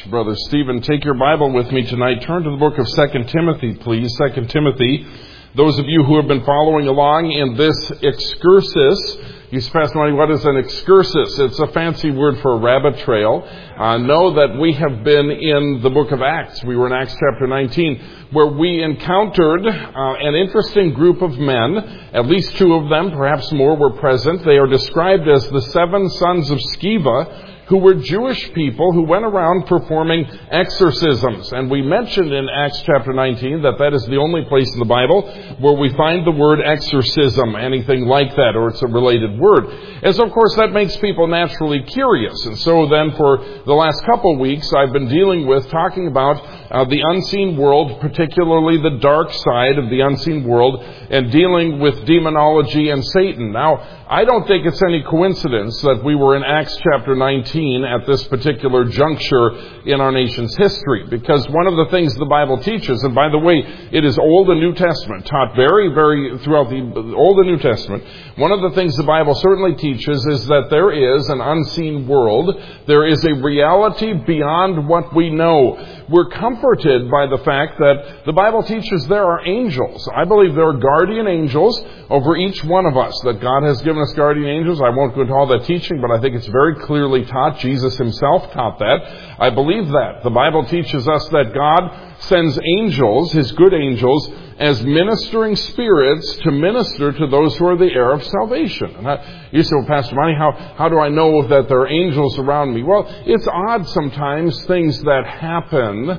Brother Stephen. Take your Bible with me tonight. Turn to the book of 2 Timothy, please. 2 Timothy. Those of you who have been following along in this excursus, you say, Pastor Monty, what is an excursus? It's a fancy word for a rabbit trail. Know that we have been in the book of Acts. We were in Acts chapter 19, where we encountered an interesting group of men. At least two of them, perhaps more, were present. They are described as the 7 sons of Sceva, who were Jewish people who went around performing exorcisms. And we mentioned in Acts chapter 19 that is the only place in the Bible where we find the word exorcism, anything like that, or it's a related word. And so, of course, that makes people naturally curious. And so then for the last couple of weeks, I've been talking about the unseen world, particularly the dark side of the unseen world, and dealing with demonology and Satan. Now, I don't think it's any coincidence that we were in Acts chapter 19 at this particular juncture in our nation's history, because one of the things the Bible teaches, and by the way, it is Old and New Testament, taught very, very throughout the Old and New Testament. One of the things the Bible certainly teaches is that there is an unseen world. There is a reality beyond what we know. We're comforted by the fact that the Bible teaches there are angels. I believe there are guardian angels over each one of us, that God has given us guardian angels. I won't go into all that teaching, but I think it's very clearly taught. Jesus himself taught that. I believe that. The Bible teaches us that God sends angels, his good angels, as ministering spirits to minister to those who are the heir of salvation. And you say, well, Pastor Monty, how do I know that there are angels around me? Well, it's odd sometimes, things that happen,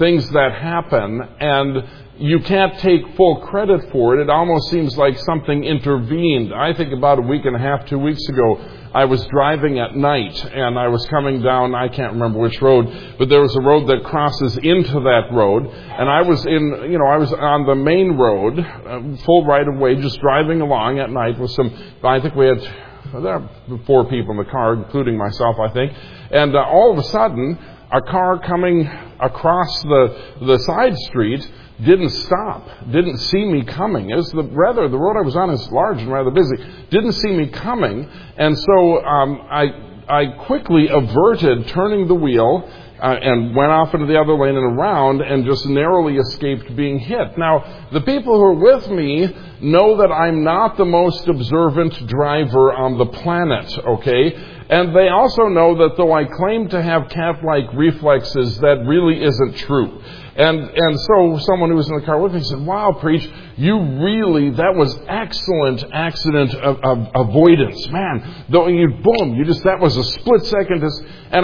and you can't take full credit for it. It almost seems like something intervened. I think about a week and a half, 2 weeks ago, I was driving at night, and I was coming down, I can't remember which road, but there was a road that crosses into that road, and I was on the main road, full right of way, just driving along at night with I think we had, there were 4 people in the car, including myself, I think, and all of a sudden, a car coming across the side street didn't stop, didn't see me coming. The road I was on is large and rather busy, didn't see me coming, and so I quickly averted turning the wheel and went off into the other lane and around and just narrowly escaped being hit. Now, the people who are with me know that I'm not the most observant driver on the planet, okay? And they also know that though I claim to have cat-like reflexes, that really isn't true. And so someone who was in the car with me said, wow, preach, that was excellent accident avoidance. Man, that was a split second. And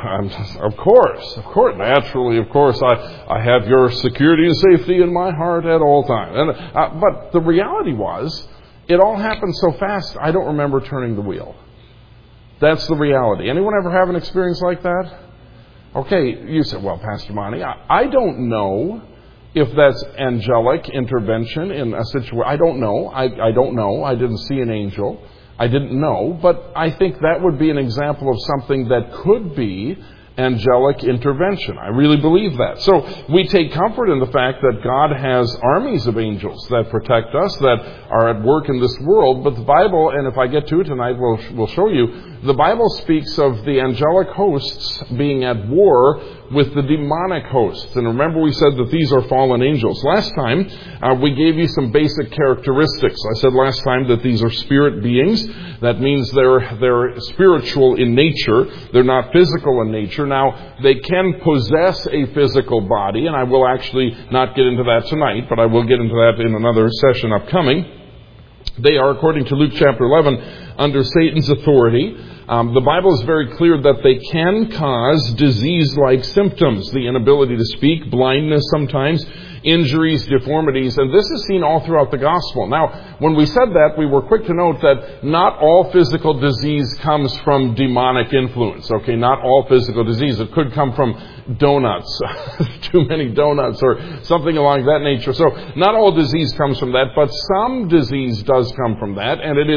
of course, naturally, I have your security and safety in my heart at all times. But the reality was, it all happened so fast, I don't remember turning the wheel. That's the reality. Anyone ever have an experience like that? Okay, you said, well, Pastor Monty, I don't know if that's angelic intervention in a situation. I don't know. I don't know. I didn't see an angel. I didn't know. But I think that would be an example of something that could be angelic intervention. I really believe that. So we take comfort in the fact that God has armies of angels that protect us, that are at work in this world. But the Bible, and if I get to it tonight, we'll show you, the Bible speaks of the angelic hosts being at war with the demonic hosts. And remember, we said that these are fallen angels. Last time, we gave you some basic characteristics. I said last time that these are spirit beings. That means they're spiritual in nature. They're not physical in nature. Now, they can possess a physical body, and I will actually not get into that tonight, but I will get into that in another session upcoming. They are, according to Luke chapter 11, under Satan's authority. The Bible is very clear that they can cause disease-like symptoms, the inability to speak, blindness sometimes, injuries, deformities, and this is seen all throughout the gospel. Now, when we said that, we were quick to note that not all physical disease comes from demonic influence, okay? Not all physical disease. It could come from donuts, too many donuts, or something along that nature. So, not all disease comes from that, but some disease does come from that, and it is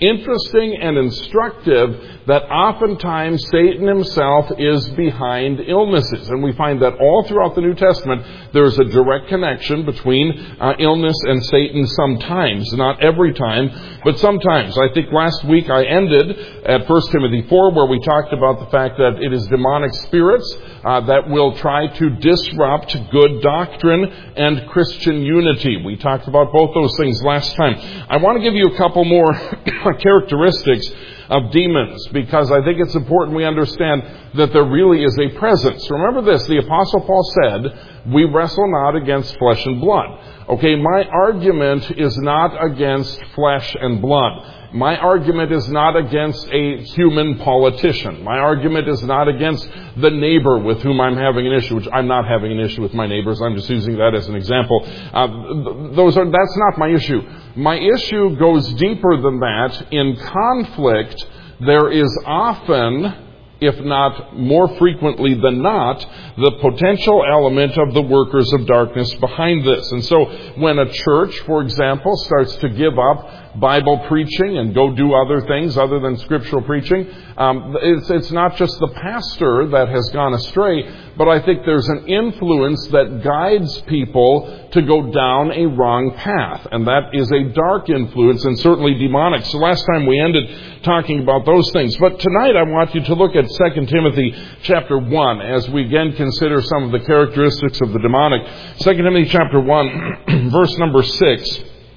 interesting and instructive that oftentimes Satan himself is behind illnesses. And we find that all throughout the New Testament there is a direct connection between illness and Satan sometimes. Not every time, but sometimes. I think last week I ended at 1 Timothy 4 where we talked about the fact that it is demonic spirits that will try to disrupt good doctrine and Christian unity. We talked about both those things last time. I want to give you a couple more characteristics of demons, because I think it's important we understand that there really is a presence. Remember this, the Apostle Paul said, we wrestle not against flesh and blood. Okay, my argument is not against flesh and blood. My argument is not against a human politician. My argument is not against the neighbor with whom I'm having an issue, which I'm not having an issue with my neighbors. I'm just using that as an example. That's not my issue. My issue goes deeper than that. In conflict, there is often, if not more frequently than not, the potential element of the workers of darkness behind this. And so when a church, for example, starts to give up Bible preaching and go do other things other than scriptural preaching, it's not just the pastor that has gone astray, but I think there's an influence that guides people to go down a wrong path. And that is a dark influence and certainly demonic. So last time we ended talking about those things. But tonight I want you to look at 2 Timothy chapter 1 as we again consider some of the characteristics of the demonic. 2 Timothy chapter 1, verse number 6.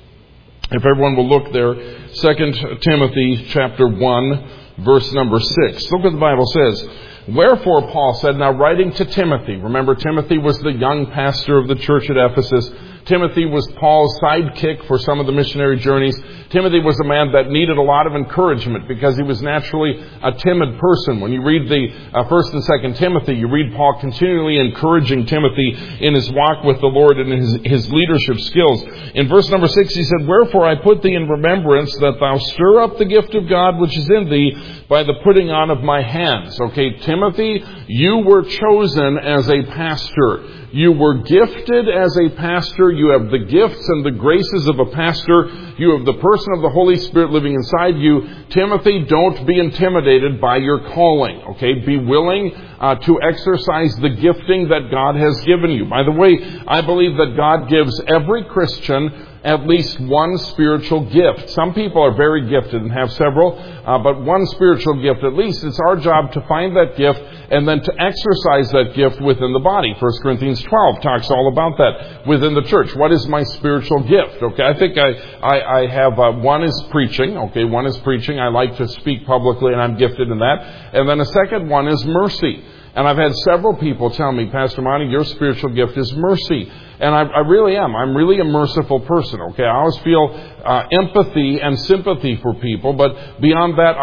If everyone will look there, 2 Timothy chapter 1, verse number 6. Look what the Bible says. Wherefore, Paul said, now writing to Timothy. Remember, Timothy was the young pastor of the church at Ephesus. Timothy was Paul's sidekick for some of the missionary journeys. Timothy was a man that needed a lot of encouragement because he was naturally a timid person. When you read the 1st and 2nd Timothy, you read Paul continually encouraging Timothy in his walk with the Lord and his leadership skills. In verse number 6, he said, wherefore I put thee in remembrance that thou stir up the gift of God which is in thee by the putting on of my hands. Okay, Timothy, you were chosen as a pastor. You were gifted as a pastor. You have the gifts and the graces of a pastor. You have the person of the Holy Spirit living inside you. Timothy, don't be intimidated by your calling. Okay, be willing to exercise the gifting that God has given you. By the way, I believe that God gives every Christian at least one spiritual gift. Some people are very gifted and have several, but one spiritual gift at least. It's our job to find that gift and then to exercise that gift within the body. 1 Corinthians 12 talks all about that within the church. What is my spiritual gift? Okay, I think I have, one is preaching. Okay, one is preaching. I like to speak publicly and I'm gifted in that. And then a second one is mercy. And I've had several people tell me, Pastor Monty, your spiritual gift is mercy. And I really am. I'm really a merciful person, okay? I always feel empathy and sympathy for people, but beyond that,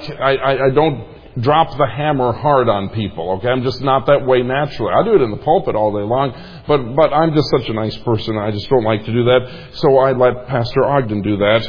I don't drop the hammer hard on people, okay? I'm just not that way naturally. I do it in the pulpit all day long, but I'm just such a nice person. I just don't like to do that. So I let Pastor Ogden do that.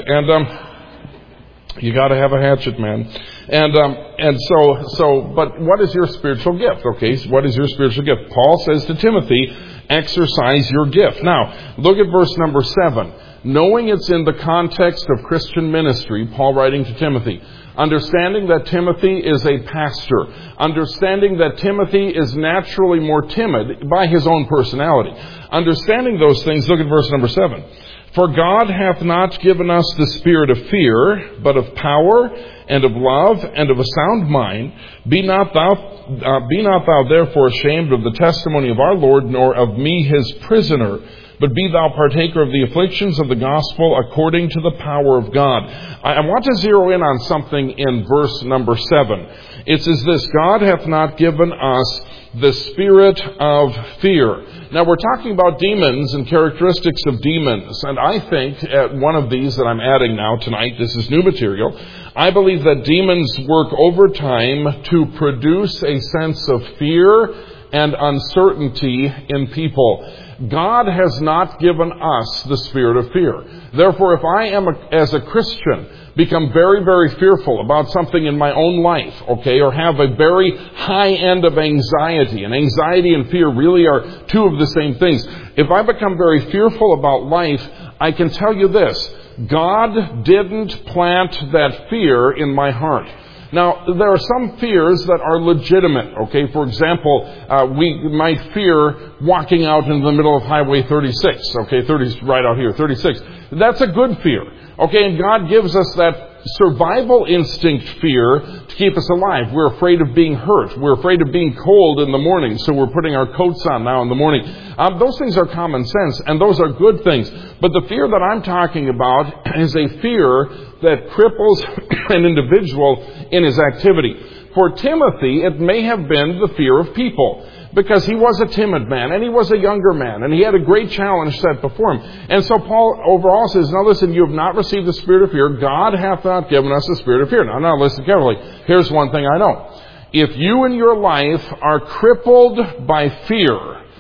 And you got to have a hatchet, man. And so, but what is your spiritual gift? Okay, so what is your spiritual gift? Paul says to Timothy, exercise your gift. Now, look at verse number 7. Knowing it's in the context of Christian ministry, Paul writing to Timothy, understanding that Timothy is a pastor, understanding that Timothy is naturally more timid by his own personality, understanding those things, look at verse number 7. For God hath not given us the spirit of fear, but of power and of love and of a sound mind. Be not thou therefore ashamed of the testimony of our Lord, nor of me his prisoner, but be thou partaker of the afflictions of the gospel according to the power of God. I want to zero in on something in verse number 7. It says this, God hath not given us the spirit of fear. Now we're talking about demons and characteristics of demons, and I think one of these that I'm adding now tonight, this is new material, I believe that demons work overtime to produce a sense of fear and uncertainty in people. God has not given us the spirit of fear. Therefore, if I am, as a Christian, become very, very fearful about something in my own life, okay, or have a very high end of anxiety, and anxiety and fear really are two of the same things. If I become very fearful about life, I can tell you this, God didn't plant that fear in my heart. Now, there are some fears that are legitimate, okay? For example, we might fear walking out in the middle of Highway 36, okay? 30's right out here, 36. That's a good fear, okay? And God gives us that survival instinct fear to keep us alive. We're afraid of being hurt. We're afraid of being cold in the morning, so we're putting our coats on now in the morning. Those things are common sense, and those are good things. But the fear that I'm talking about is a fear that cripples an individual in his activity. For Timothy, it may have been the fear of people, because he was a timid man, and he was a younger man, and he had a great challenge set before him. And so Paul overall says, now listen, you have not received the spirit of fear. God hath not given us the spirit of fear. Now listen carefully. Here's one thing I know. If you in your life are crippled by fear,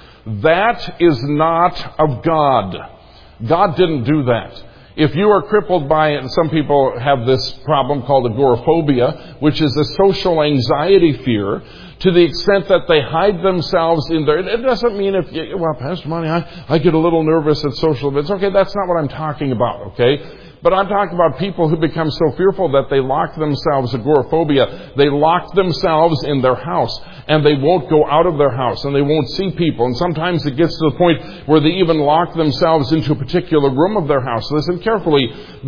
that is not of God. God didn't do that. If you are crippled by it, and some people have this problem called agoraphobia, which is a social anxiety fear, to the extent that they hide themselves in there. It doesn't mean well, Pastor Monty, I get a little nervous at social events. Okay, that's not what I'm talking about, okay? But I'm talking about people who become so fearful that they lock themselves, agoraphobia, they lock themselves in their house, and they won't go out of their house, and they won't see people. And sometimes it gets to the point where they even lock themselves into a particular room of their house. Listen carefully.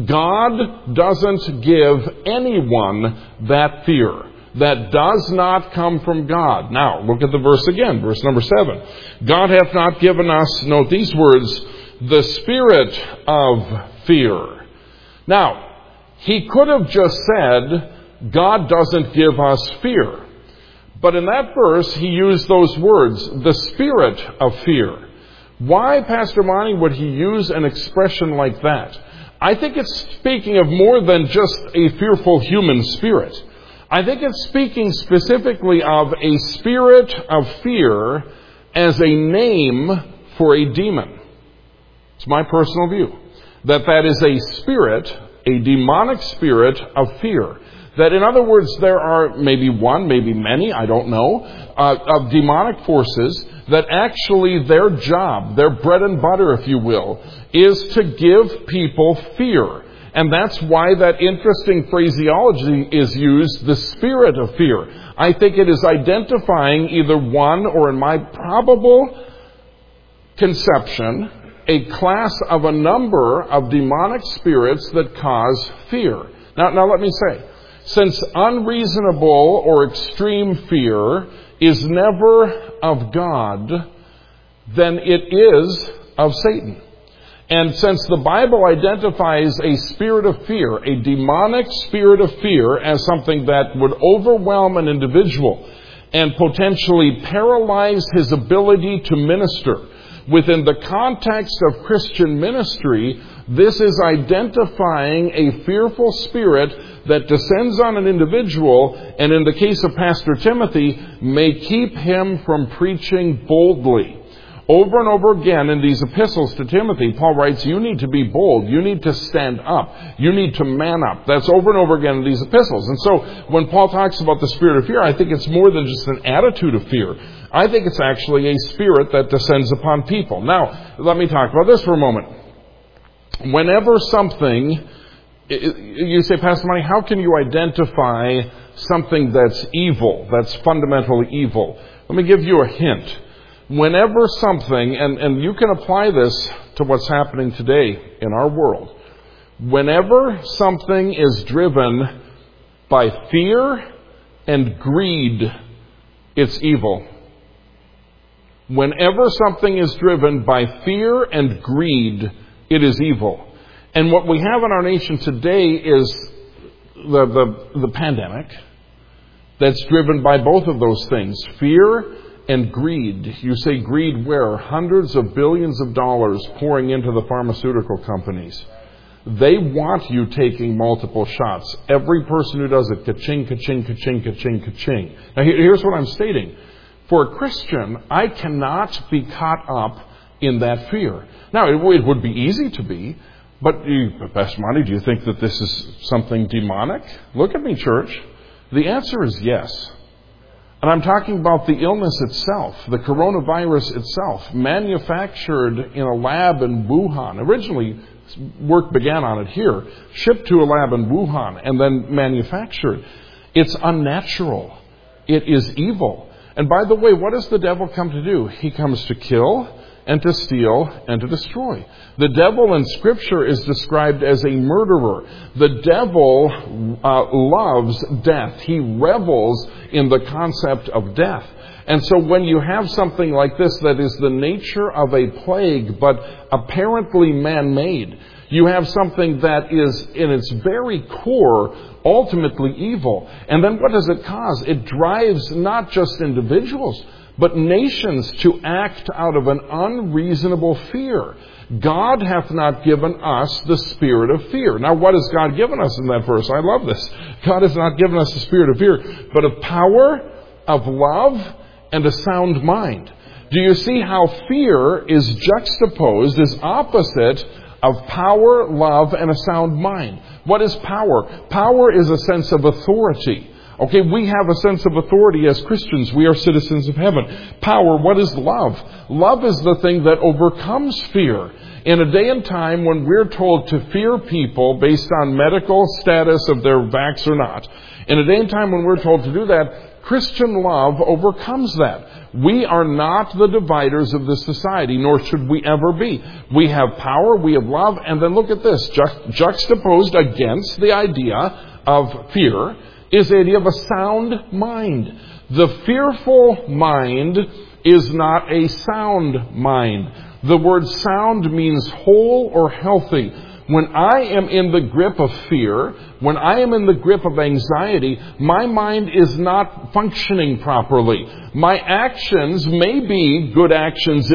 God doesn't give anyone that fear. That does not come from God. Now, look at the verse again, verse number 7. God hath not given us, note these words, the spirit of fear. Now, he could have just said, God doesn't give us fear. But in that verse, he used those words, the spirit of fear. Why, Pastor Monty, would he use an expression like that? I think it's speaking of more than just a fearful human spirit. I think it's speaking specifically of a spirit of fear as a name for a demon. It's my personal view. That is a spirit, a demonic spirit of fear. That in other words, there are maybe one, maybe many, I don't know, of demonic forces that actually their job, their bread and butter, if you will, is to give people fear. And that's why that interesting phraseology is used, the spirit of fear. I think it is identifying either one, or in my probable conception, a class of a number of demonic spirits that cause fear. Now let me say, since unreasonable or extreme fear is never of God, then it is of Satan. And since the Bible identifies a spirit of fear, a demonic spirit of fear, as something that would overwhelm an individual and potentially paralyze his ability to minister, within the context of Christian ministry, this is identifying a fearful spirit that descends on an individual, and in the case of Pastor Timothy, may keep him from preaching boldly. Over and over again in these epistles to Timothy, Paul writes, you need to be bold. You need to stand up. You need to man up. That's over and over again in these epistles. And so when Paul talks about the spirit of fear, I think it's more than just an attitude of fear. I think it's actually a spirit that descends upon people. Now, let me talk about this for a moment. Whenever something, you say, Pastor Monty, how can you identify something that's evil, that's fundamentally evil? Let me give you a hint. Whenever something, and you can apply this to what's happening today in our world, whenever something is driven by fear and greed, it's evil. Whenever something is driven by fear and greed, it is evil. And what we have in our nation today is the pandemic that's driven by both of those things, fear and greed. You say greed where? Hundreds of billions of dollars pouring into the pharmaceutical companies. They want you taking multiple shots. Every person who does it, ka-ching, ka-ching, ka-ching, ka-ching, ka-ching. Now here's what I'm stating. For a Christian, I cannot be caught up in that fear. Now, it would be easy to be, but Pastor Monty, do you think that this is something demonic? Look at me, church. The answer is yes. And I'm talking about the illness itself, the coronavirus itself, manufactured in a lab in Wuhan. Originally, work began on it here, shipped to a lab in Wuhan, and then manufactured. It's unnatural. It is evil. And by the way, what does the devil come to do? He comes to kill and to steal and to destroy. The devil in Scripture is described as a murderer. The devil loves death. He revels in the concept of death. And so when you have something like this that is the nature of a plague, but apparently man-made, you have something that is in its very core ultimately evil. And then what does it cause? It drives not just individuals, but nations to act out of an unreasonable fear. God hath not given us the spirit of fear. Now, what has God given us in that verse? I love this. God has not given us the spirit of fear, but of power, of love, and a sound mind. Do you see how fear is juxtaposed, is opposite of power, love, and a sound mind? What is power? Power is a sense of authority. Okay, we have a sense of authority as Christians. We are citizens of heaven. Power, what is love? Love is the thing that overcomes fear. In a day and time when we're told to fear people based on medical status of their vax or not, in a day and time when we're told to do that, Christian love overcomes that. We are not the dividers of this society, nor should we ever be. We have power, we have love, and then look at this. Juxtaposed against the idea of fear is the idea of a sound mind. The fearful mind is not a sound mind. The word sound means whole or healthy. When I am in the grip of fear, when I am in the grip of anxiety, my mind is not functioning properly. My actions may be good actions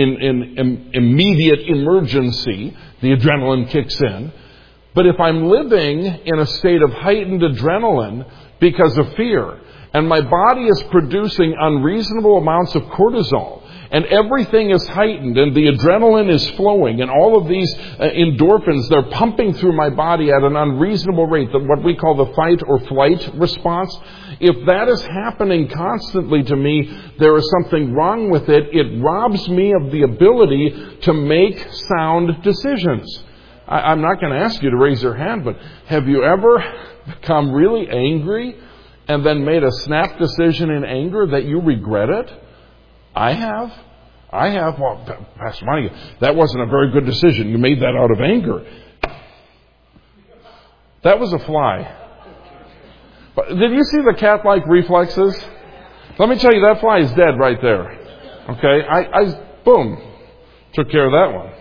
in immediate emergency. The adrenaline kicks in. But if I'm living in a state of heightened adrenaline because of fear, and my body is producing unreasonable amounts of cortisol, and everything is heightened, and the adrenaline is flowing, and all of these endorphins, they're pumping through my body at an unreasonable rate, what we call the fight or flight response. If that is happening constantly to me, there is something wrong with it. It robs me of the ability to make sound decisions. I'm not going to ask you to raise your hand, but have you ever become really angry and then made a snap decision in anger that you regret it? I have. Well, Pastor Monty, that wasn't a very good decision. You made that out of anger. That was a fly. But did you see the cat-like reflexes? Let me tell you, that fly is dead right there. Okay? I boom, took care of that one.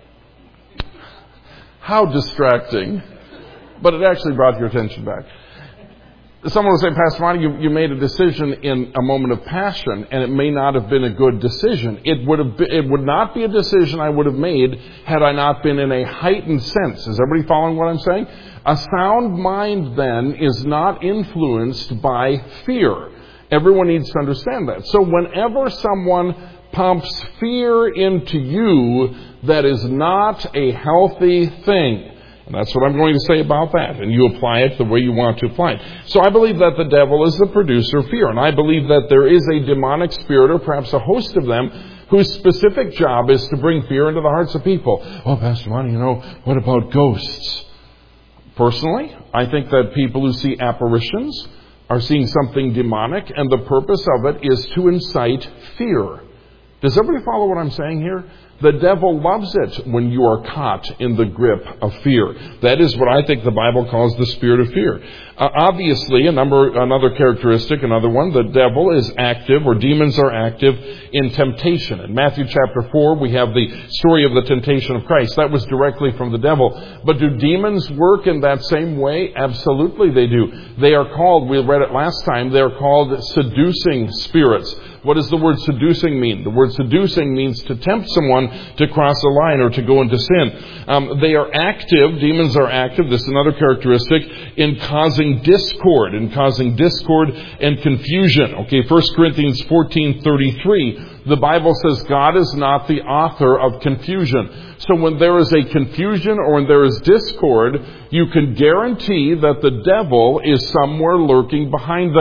How distracting. But it actually brought your attention back. Someone will say, Pastor Monty, you made a decision in a moment of passion, and it may not have been a good decision. It would not be a decision I would have made had I not been in a heightened sense. Is everybody following what I'm saying? A sound mind, then, is not influenced by fear. Everyone needs to understand that. So whenever someone pumps fear into you, that is not a healthy thing. And that's what I'm going to say about that. And you apply it the way you want to apply it. So I believe that the devil is the producer of fear. And I believe that there is a demonic spirit, or perhaps a host of them, whose specific job is to bring fear into the hearts of people. Oh, Pastor Monty, what about ghosts? Personally, I think that people who see apparitions are seeing something demonic, and the purpose of it is to incite fear. Does everybody follow what I'm saying here? The devil loves it when you are caught in the grip of fear. That is what I think the Bible calls the spirit of fear. Obviously, another characteristic, another one, the devil is active, or demons are active in temptation. In Matthew chapter 4, we have the story of the temptation of Christ. That was directly from the devil. But do demons work in that same way? Absolutely they do. They are called, we read it last time, they are called seducing spirits. What does the word seducing mean? The word seducing means to tempt someone to cross a line or to go into sin. They are active, demons are active, this is another characteristic, in causing discord and confusion. Okay, 1 Corinthians 14:33, the Bible says God is not the author of confusion. So when there is a confusion or when there is discord, you can guarantee that the devil is somewhere lurking behind that.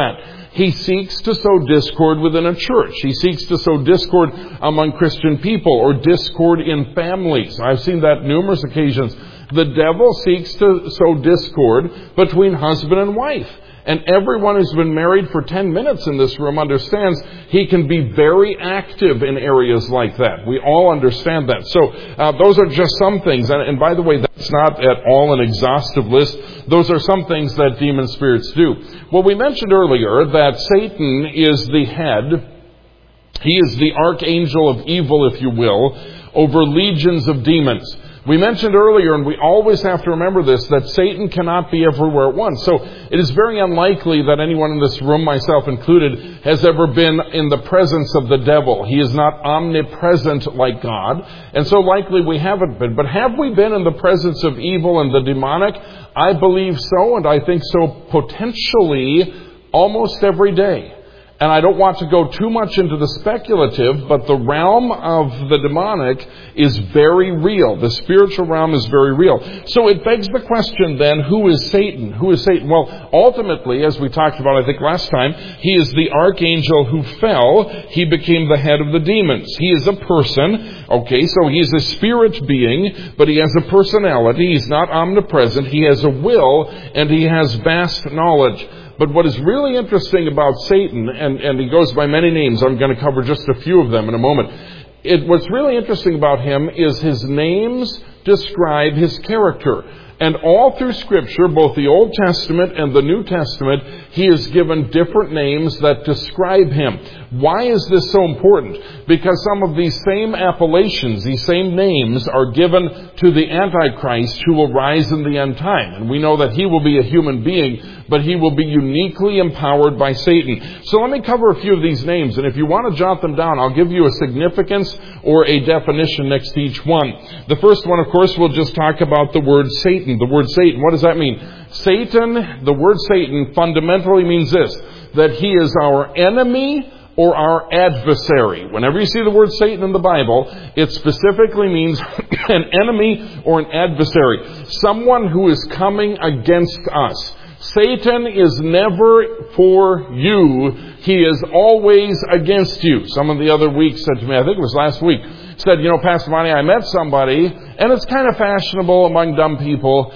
he seeks to sow discord within a church. He seeks to sow discord among Christian people or discord in families. I've seen that numerous occasions. The devil seeks to sow discord between husband and wife. And everyone who's been married for 10 minutes in this room understands he can be very active in areas like that. We all understand that. So those are just some things. And by the way, that's not at all an exhaustive list. Those are some things that demon spirits do. Well, we mentioned earlier that Satan is the head. He is the archangel of evil, if you will, over legions of demons. We mentioned earlier, and we always have to remember this, that Satan cannot be everywhere at once. So it is very unlikely that anyone in this room, myself included, has ever been in the presence of the devil. He is not omnipresent like God, and so likely we haven't been. But have we been in the presence of evil and the demonic? I believe so, and I think so potentially almost every day. And I don't want to go too much into the speculative, but the realm of the demonic is very real. The spiritual realm is very real. So it begs the question then, who is Satan? Who is Satan? Well, ultimately, as we talked about, I think last time, he is the archangel who fell. He became the head of the demons. He is a person. Okay, so he's a spirit being, but he has a personality. He's not omnipresent. He has a will, and he has vast knowledge. But what is really interesting about Satan, and he goes by many names, I'm going to cover just a few of them in a moment. What's really interesting about him is his names describe his character. And all through Scripture, both the Old Testament and the New Testament, he is given different names that describe him. Why is this so important? Because some of these same appellations, these same names, are given to the Antichrist who will rise in the end time. And we know that he will be a human being, but he will be uniquely empowered by Satan. So let me cover a few of these names, and if you want to jot them down, I'll give you a significance or a definition next to each one. The first one, of course, we'll just talk about the word Satan. The word Satan, what does that mean? Satan, the word Satan fundamentally means this, that he is our enemy or our adversary. Whenever you see the word Satan in the Bible, it specifically means an enemy or an adversary. Someone who is coming against us. Satan is never for you. He is always against you. Someone the other week said to me, I think it was last week, said, Pastor Monty, I met somebody, and it's kind of fashionable among dumb people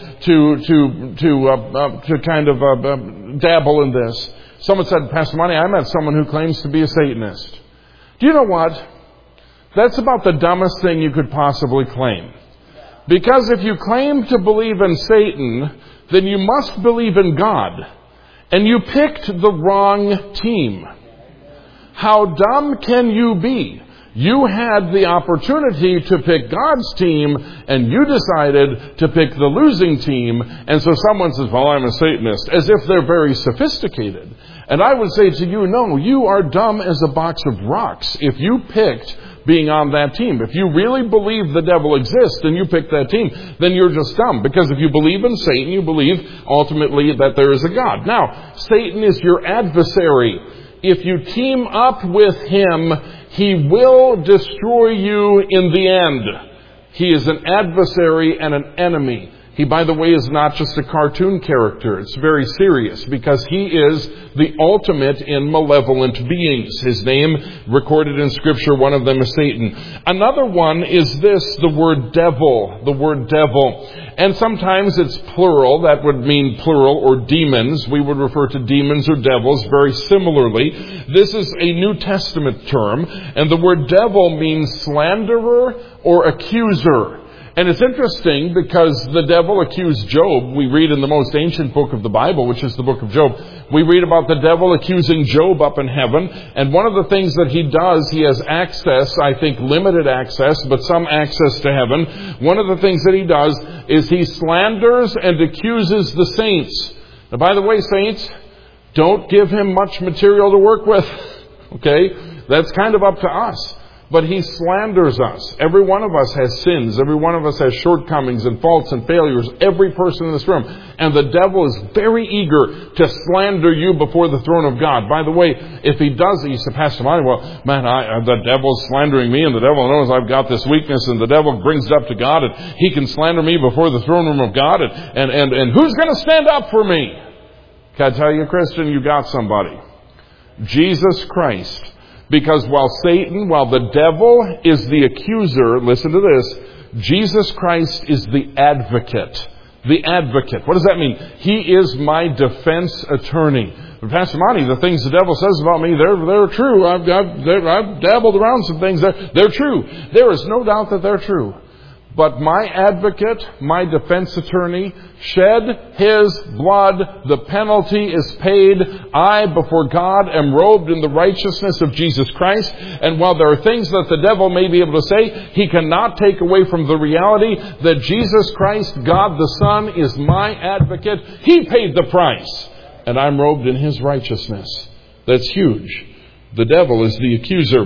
to kind of dabble in this. Someone said, Pastor Monty, I met someone who claims to be a Satanist. Do you know what? That's about the dumbest thing you could possibly claim. Because if you claim to believe in Satan, then you must believe in God. And you picked the wrong team. How dumb can you be? You had the opportunity to pick God's team, and you decided to pick the losing team. And so someone says, well, I'm a Satanist, as if they're very sophisticated. And I would say to you, no, you are dumb as a box of rocks if you picked being on that team. If you really believe the devil exists and you pick that team, then you're just dumb. Because if you believe in Satan, you believe ultimately that there is a God. Now, Satan is your adversary. If you team up with him, he will destroy you in the end. He is an adversary and an enemy. He, by the way, is not just a cartoon character. It's very serious because he is the ultimate in malevolent beings. His name, recorded in Scripture, one of them is Satan. Another one is this, the word devil. The word devil. And sometimes it's plural. That would mean plural, or demons. We would refer to demons or devils very similarly. This is a New Testament term. And the word devil means slanderer or accuser. And it's interesting because the devil accused Job. We read in the most ancient book of the Bible, which is the book of Job. We read about the devil accusing Job up in heaven. And one of the things that he does, he has access, I think limited access, but some access to heaven. One of the things that he does is he slanders and accuses the saints. Now, by the way, saints, don't give him much material to work with. Okay? That's kind of up to us. But he slanders us. Every one of us has sins. Every one of us has shortcomings and faults and failures. Every person in this room. And the devil is very eager to slander you before the throne of God. By the way, if he does it, you say, Pastor Monty, well, man, the devil's slandering me, and the devil knows I've got this weakness, and the devil brings it up to God, and he can slander me before the throne room of God, and who's going to stand up for me? Can I tell you, Christian, you got somebody. Jesus Christ. Because while the devil is the accuser, listen to this, Jesus Christ is the advocate. The advocate. What does that mean? He is my defense attorney. Pastor Monty, the things the devil says about me, they're true. I've dabbled around some things. They're true. There is no doubt that they're true. But my advocate, my defense attorney, shed his blood. The penalty is paid. I, before God, am robed in the righteousness of Jesus Christ. And while there are things that the devil may be able to say, he cannot take away from the reality that Jesus Christ, God the Son, is my advocate. He paid the price. And I'm robed in his righteousness. That's huge. The devil is the accuser.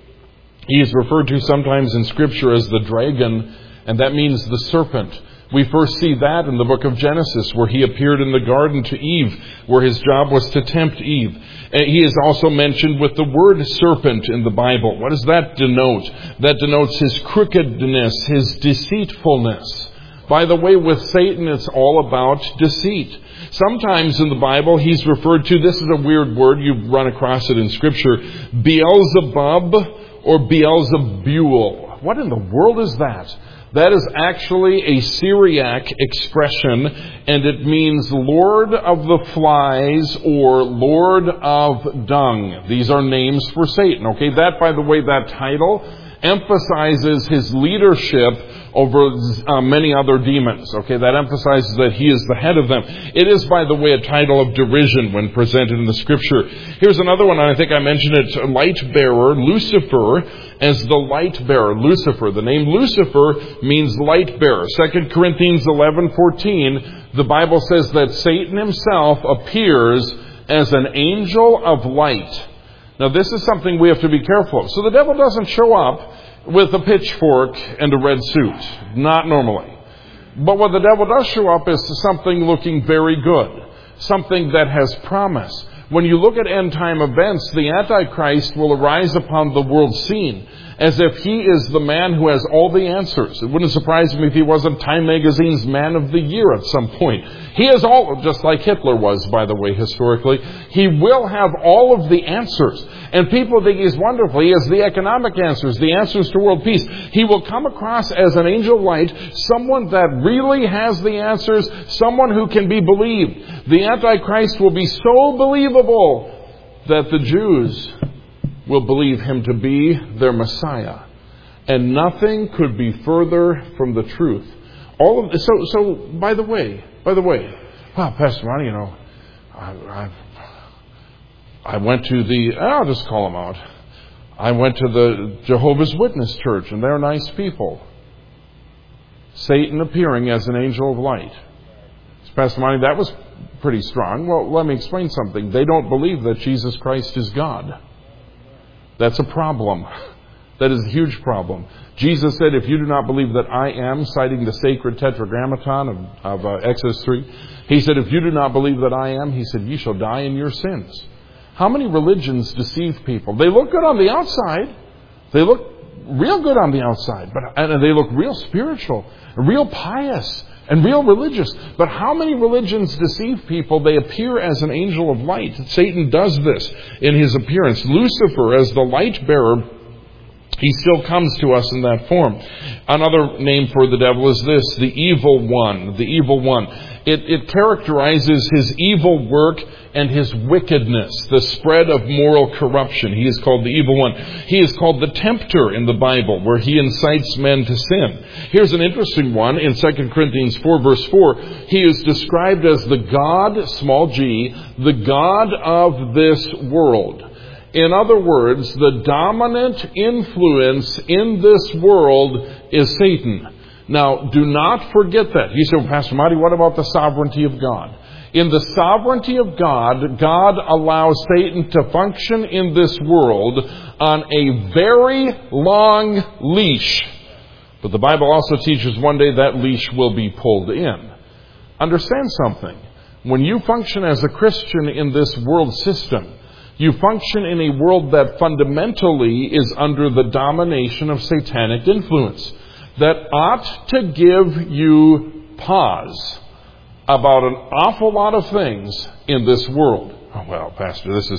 He is referred to sometimes in Scripture as the dragon, and that means the serpent. We first see that in the book of Genesis, where he appeared in the garden to Eve, where his job was to tempt Eve. He is also mentioned with the word serpent in the Bible. What does that denote? That denotes his crookedness, his deceitfulness. By the way, with Satan, it's all about deceit. Sometimes in the Bible, he's referred to, this is a weird word, you run across it in Scripture, Beelzebub or Beelzebul. What in the world is that? That is actually a Syriac expression, and it means Lord of the Flies or Lord of Dung. These are names for Satan. Okay, that, by the way, that title emphasizes his leadership over many other demons. Okay, that emphasizes that he is the head of them. It is, by the way, a title of derision when presented in the Scripture. Here's another one, and I think I mentioned it, light bearer, Lucifer, as the light bearer. Lucifer, the name Lucifer means light bearer. 2 Corinthians 11:14, the Bible says that Satan himself appears as an angel of light. Now, this is something we have to be careful of. So the devil doesn't show up with a pitchfork and a red suit. Not normally. But what the devil does show up is something looking very good. Something that has promise. When you look at end-time events, the Antichrist will arise upon the world scene as if he is the man who has all the answers. It wouldn't surprise me if he wasn't Time Magazine's Man of the Year at some point. He has all, just like Hitler was, by the way, historically. He will have all of the answers. And people think he's wonderful. He has the economic answers, the answers to world peace. He will come across as an angel of light, someone that really has the answers, someone who can be believed. The Antichrist will be so believable that the Jews will believe him to be their Messiah. And nothing could be further from the truth. All of this, so by the way, wow, Pastor Ronnie, I went to I'll just call them out. I went to the Jehovah's Witness Church, and they're nice people. Satan appearing as an angel of light. Pastor Ronnie, that was pretty strong. Well, let me explain something. They don't believe that Jesus Christ is God. That's a problem. That is a huge problem. Jesus said, if you do not believe that I am, citing the sacred tetragrammaton of Exodus 3, he said, if you do not believe that I am, he said, you shall die in your sins. How many religions deceive people? They look good on the outside. They look real good on the outside, and they look real spiritual, real pious, and real religious. But how many religions deceive people? They appear as an angel of light. Satan does this in his appearance. Lucifer, as the light bearer, he still comes to us in that form. Another name for the devil is this, the evil one. The evil one. It characterizes his evil work and his wickedness, the spread of moral corruption. He is called the evil one. He is called the tempter in the Bible, where he incites men to sin. Here's an interesting one in 2 Corinthians 4, verse 4. He is described as the God, small g, the God of this world. In other words, the dominant influence in this world is Satan. Now, do not forget that. You say, well, Pastor Marty, what about the sovereignty of God? In the sovereignty of God, God allows Satan to function in this world on a very long leash. But the Bible also teaches one day that leash will be pulled in. Understand something. When you function as a Christian in this world system, you function in a world that fundamentally is under the domination of satanic influence. That ought to give you pause about an awful lot of things in this world. Oh, well, Pastor, this is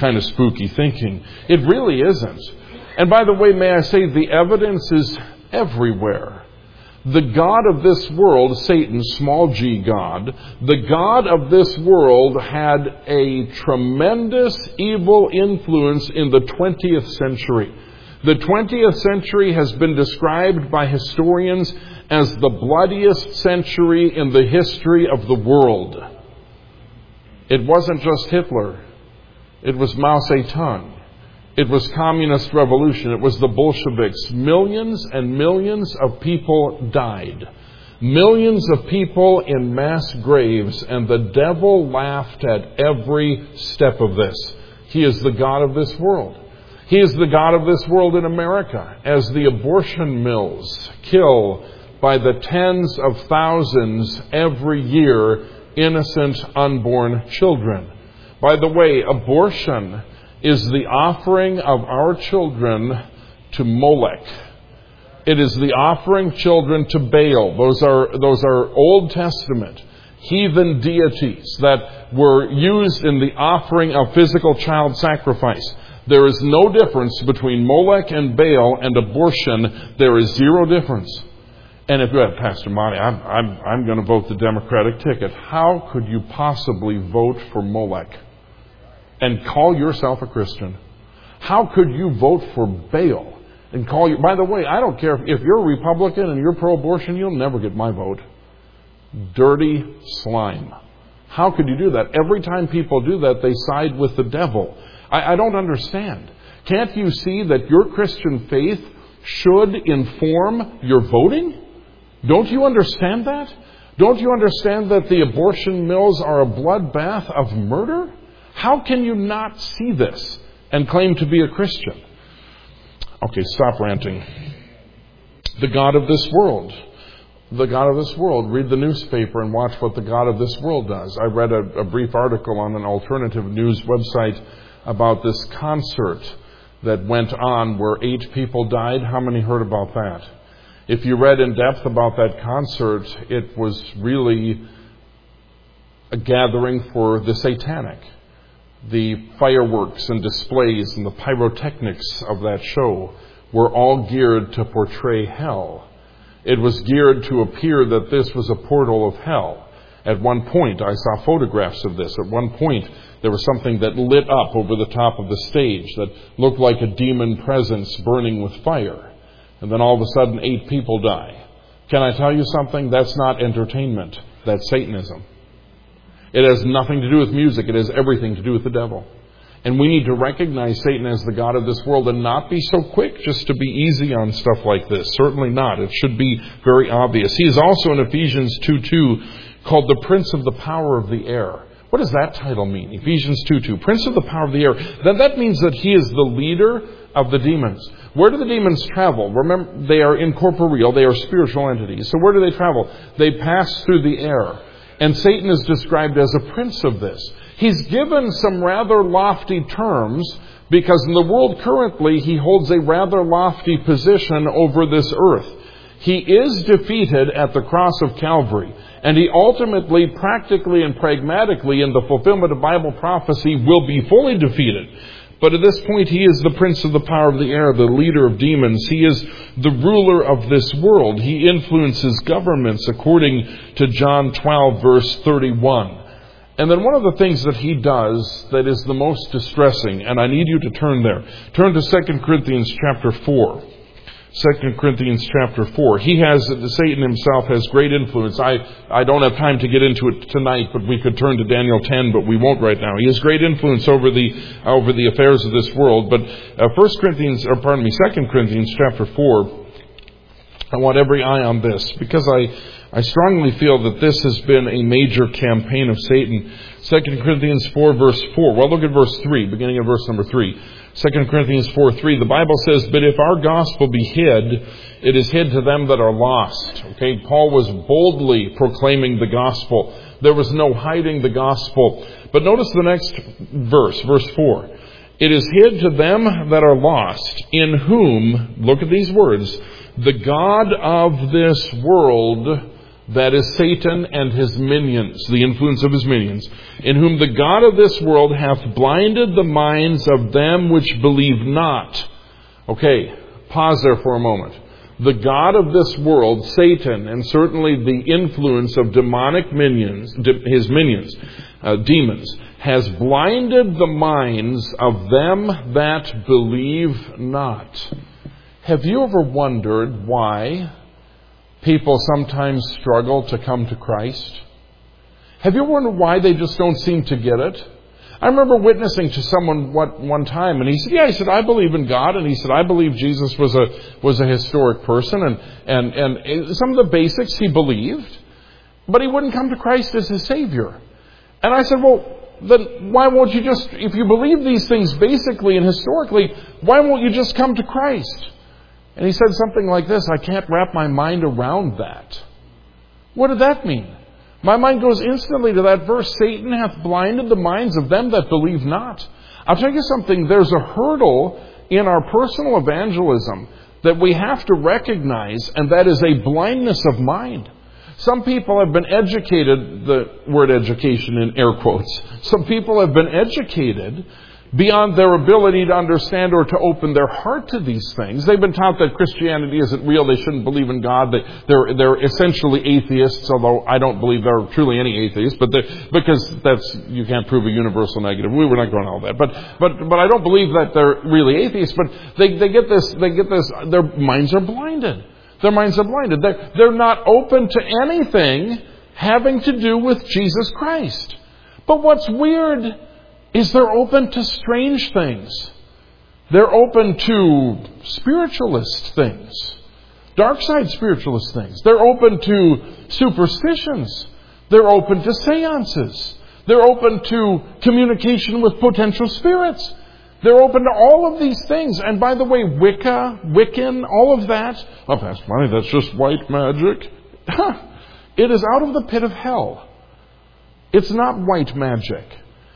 kind of spooky thinking. It really isn't. And by the way, may I say, the evidence is everywhere. The god of this world, Satan, small g God, the god of this world had a tremendous evil influence in the 20th century. The 20th century has been described by historians as the bloodiest century in the history of the world. It wasn't just Hitler. It was Mao Zedong. It was communist revolution. It was the Bolsheviks. Millions and millions of people died. Millions of people in mass graves, and the devil laughed at every step of this. He is the god of this world. He is the god of this world in America, as the abortion mills kill by the tens of thousands every year innocent unborn children. By the way, abortion is the offering of our children to Molech. It is the offering children to Baal. Those are Old Testament heathen deities that were used in the offering of physical child sacrifice. There is no difference between Molech and Baal and abortion. There is zero difference. And if you have, Pastor Monty, I'm going to vote the Democratic ticket. How could you possibly vote for Molech and call yourself a Christian? How could you vote for Baal and call you... By the way, I don't care if you're a Republican and you're pro-abortion, you'll never get my vote. Dirty slime. How could you do that? Every time people do that, they side with the devil. I don't understand. Can't you see that your Christian faith should inform your voting? Don't you understand that? Don't you understand that the abortion mills are a bloodbath of murder? How can you not see this and claim to be a Christian? Okay, stop ranting. The god of this world. The god of this world. Read the newspaper and watch what the god of this world does. I read a brief article on an alternative news website about this concert that went on where 8 people died. How many heard about that? If you read in depth about that concert, it was really a gathering for the satanic. The fireworks and displays and the pyrotechnics of that show were all geared to portray hell. It was geared to appear that this was a portal of hell. At one point, I saw photographs of this. At one point, there was something that lit up over the top of the stage that looked like a demon presence burning with fire. And then all of a sudden, 8 people die. Can I tell you something? That's not entertainment. That's Satanism. It has nothing to do with music. It has everything to do with the devil. And we need to recognize Satan as the god of this world and not be so quick just to be easy on stuff like this. Certainly not. It should be very obvious. He is also in Ephesians 2:2 called the Prince of the Power of the Air. What does that title mean? Ephesians 2:2. Prince of the Power of the Air. That means that he is the leader of the demons. Where do the demons travel? Remember, they are incorporeal. They are spiritual entities. So where do they travel? They pass through the air. And Satan is described as a prince of this. He's given some rather lofty terms because in the world currently he holds a rather lofty position over this earth. He is defeated at the cross of Calvary. And he ultimately, practically and pragmatically, in the fulfillment of Bible prophecy, will be fully defeated. But at this point, he is the prince of the power of the air, the leader of demons. He is the ruler of this world. He influences governments according to John 12, verse 31. And then one of the things that he does that is the most distressing, and I need you to turn there. Turn to 2 Corinthians chapter 4. 2 Corinthians chapter 4. Satan himself has great influence. I don't have time to get into it tonight, but we could turn to Daniel 10, but we won't right now. He has great influence over the affairs of this world. But 2 Corinthians chapter 4, I want every eye on this, because I strongly feel that this has been a major campaign of Satan. 2 Corinthians 4, verse 4. Well, look at verse 3, beginning of verse number 3. 2 Corinthians 4:3, the Bible says, but if our gospel be hid, it is hid to them that are lost. Okay, Paul was boldly proclaiming the gospel. There was no hiding the gospel. But notice the next verse, verse 4. It is hid to them that are lost, in whom, look at these words, the god of this world that is Satan and his minions, the influence of his minions, in whom the God of this world hath blinded the minds of them which believe not. Okay, pause there for a moment. The God of this world, Satan, and certainly the influence of demonic minions, his minions, demons, has blinded the minds of them that believe not. Have you ever wondered why people sometimes struggle to come to Christ? Have you ever wondered why they just don't seem to get it? I remember witnessing to someone one time, and he said, he said, I believe in God, and he said, I believe Jesus was a historic person, and some of the basics he believed, but he wouldn't come to Christ as his Savior. And I said, well, then why won't you just, if you believe these things basically and historically, why won't you just come to Christ? And he said something like this, I can't wrap my mind around that. What did that mean? My mind goes instantly to that verse, Satan hath blinded the minds of them that believe not. I'll tell you something, there's a hurdle in our personal evangelism that we have to recognize, and that is a blindness of mind. Some people have been educated, the word education in air quotes, some people have been educated beyond their ability to understand or to open their heart to these things. They've been taught that Christianity isn't real, they shouldn't believe in God, they're essentially atheists, although I don't believe there are truly any atheists, but because you can't prove a universal negative. We were not going to all that. But I don't believe that they're really atheists, but they get this, their minds are blinded. Their minds are blinded. They're not open to anything having to do with Jesus Christ. But what's weird is they're open to strange things. They're open to spiritualist things, dark side spiritualist things. They're open to superstitions. They're open to seances. They're open to communication with potential spirits. They're open to all of these things. And by the way, Wiccan, all of that, oh, that's funny, that's just white magic. It is out of the pit of hell. It's not white magic.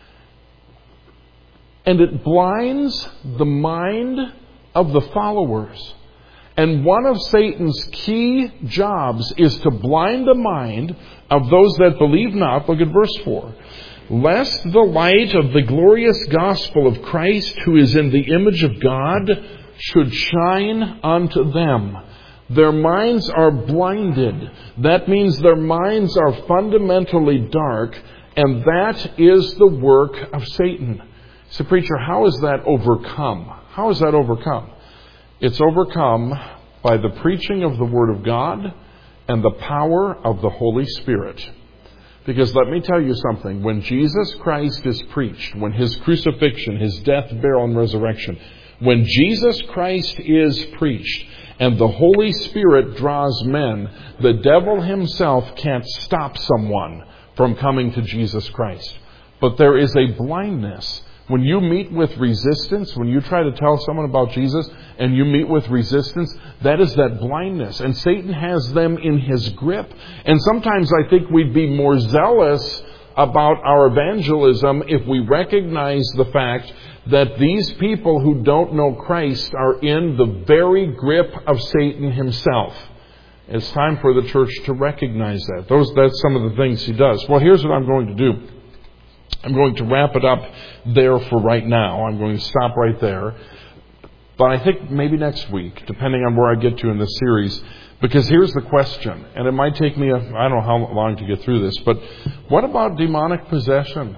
And it blinds the mind of the followers. And one of Satan's key jobs is to blind the mind of those that believe not. Look at verse 4. Lest the light of the glorious gospel of Christ, who is in the image of God, should shine unto them. Their minds are blinded. That means their minds are fundamentally dark, and that is the work of Satan. So, preacher, how is that overcome? How is that overcome? It's overcome by the preaching of the Word of God and the power of the Holy Spirit. Because let me tell you something. When Jesus Christ is preached, when His crucifixion, His death, burial, and resurrection, when Jesus Christ is preached and the Holy Spirit draws men, the devil himself can't stop someone from coming to Jesus Christ. But there is a blindness. When you meet with resistance, when you try to tell someone about Jesus and you meet with resistance, that is that blindness. And Satan has them in his grip. And sometimes I think we'd be more zealous about our evangelism if we recognize the fact that these people who don't know Christ are in the very grip of Satan himself. It's time for the church to recognize that. That's some of the things he does. Well, here's what I'm going to do. I'm going to wrap it up there for right now. I'm going to stop right there. But I think maybe next week, depending on where I get to in this series, because here's the question, and it might take me, I don't know how long to get through this, but what about demonic possession?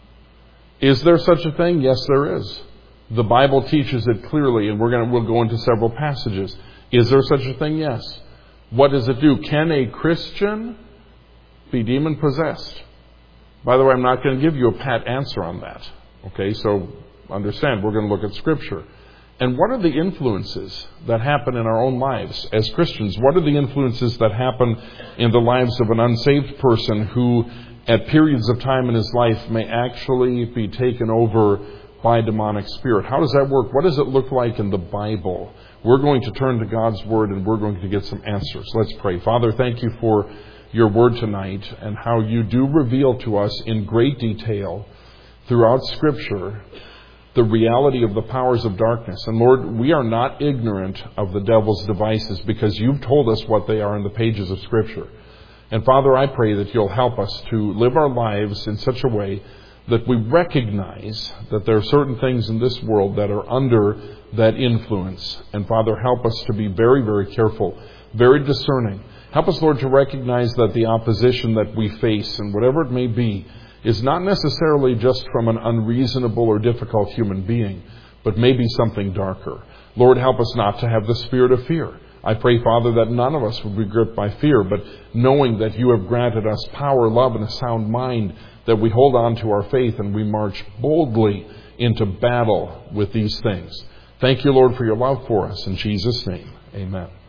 Is there such a thing? Yes, there is. The Bible teaches it clearly, and we'll go into several passages. Is there such a thing? Yes. What does it do? Can a Christian be demon-possessed? By the way, I'm not going to give you a pat answer on that. Okay, so understand, we're going to look at Scripture. And what are the influences that happen in our own lives as Christians? What are the influences that happen in the lives of an unsaved person who, at periods of time in his life, may actually be taken over by a demonic spirit? How does that work? What does it look like in the Bible? We're going to turn to God's Word and we're going to get some answers. Let's pray. Father, thank you for your Word tonight and how you do reveal to us in great detail throughout Scripture the reality of the powers of darkness. And Lord, we are not ignorant of the devil's devices because you've told us what they are in the pages of Scripture. And Father, I pray that you'll help us to live our lives in such a way that we recognize that there are certain things in this world that are under that influence. And Father, help us to be very, very careful, very discerning. Help us, Lord, to recognize that the opposition that we face, and whatever it may be, is not necessarily just from an unreasonable or difficult human being, but maybe something darker. Lord, help us not to have the spirit of fear. I pray, Father, that none of us would be gripped by fear, but knowing that you have granted us power, love, and a sound mind, that we hold on to our faith and we march boldly into battle with these things. Thank you, Lord, for your love for us. In Jesus' name, amen.